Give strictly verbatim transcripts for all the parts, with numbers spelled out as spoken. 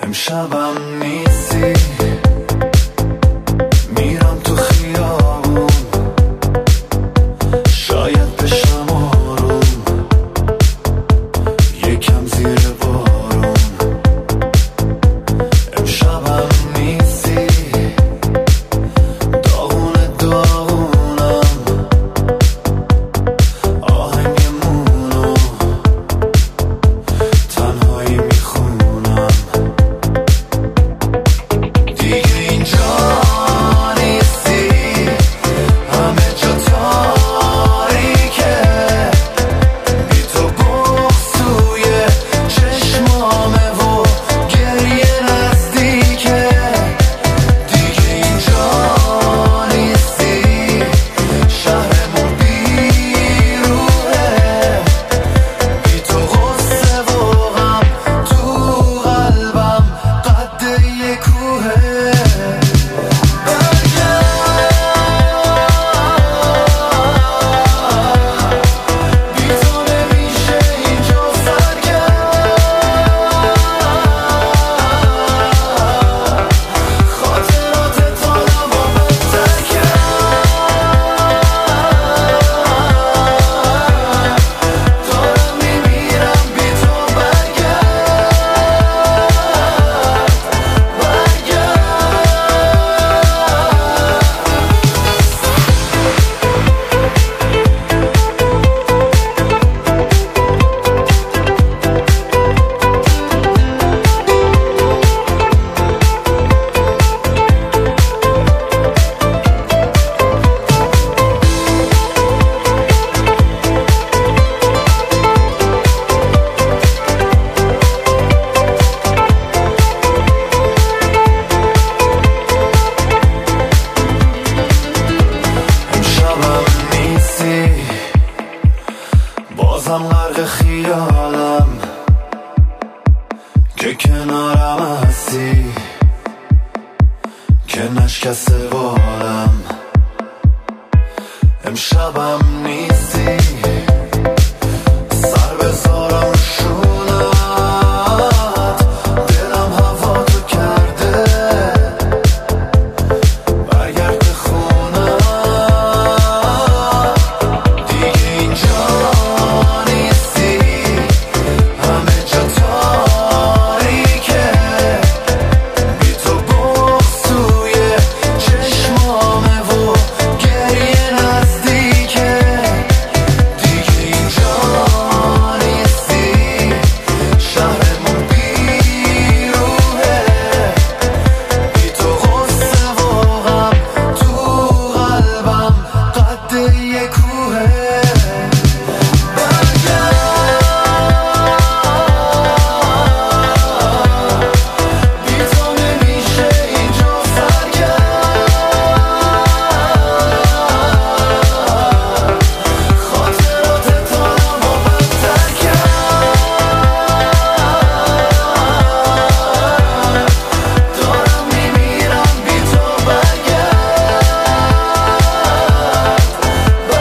امشبم نیستی، میرم تو خیابون، شاید بشم آروم، یکم زیر بارون. امشبم نیستی، داغونه داغونم، آهنگمونو تنهایی میخونم. دیگه اینجا نیستی، همه جا تاریکه، بی تو بغض توی چشمامه و گریه نزدیکه. دیگه اینجا نیستی، شهرمون بیروحه، بی تو غصه و غم تو قلبم قد یه کوهه. بی تو نمیشه اینجا سرگرم، خاطرات حالم رو بدتر کرد. دارم میمیرم، بی تو برگرد، امشبم نیستی، بازم غرق خیالم که کنارم هستی، که نشکسته بالم. امشبم نیستی، سر بذارم رو شونت، دلم هوا تو کرده، برگرد به خونم. دیگه اینجا نیستی، همه جا تاریکه، بی تو بغض توی چشمامه و گریه نزدیکه. دیگه اینجا نیستی، شهرمون بیروحه، بی تو غصه و غم تو قلبم قد یه کوهه. بی تو نمیشه اینجا سرگرم، خاطرات حالم رو بدتر کرد. دارم میمیرم، بی تو برگرد،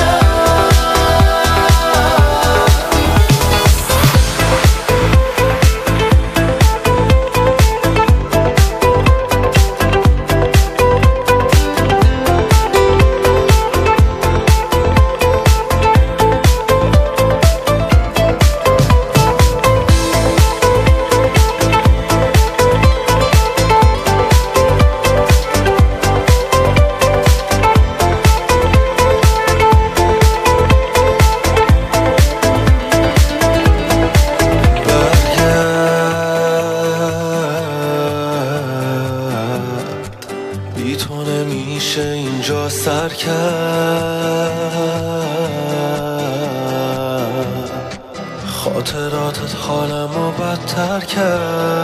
بی تو نمیشه اینجا سر کرد، خاطراتت حالمو بدتر کرد.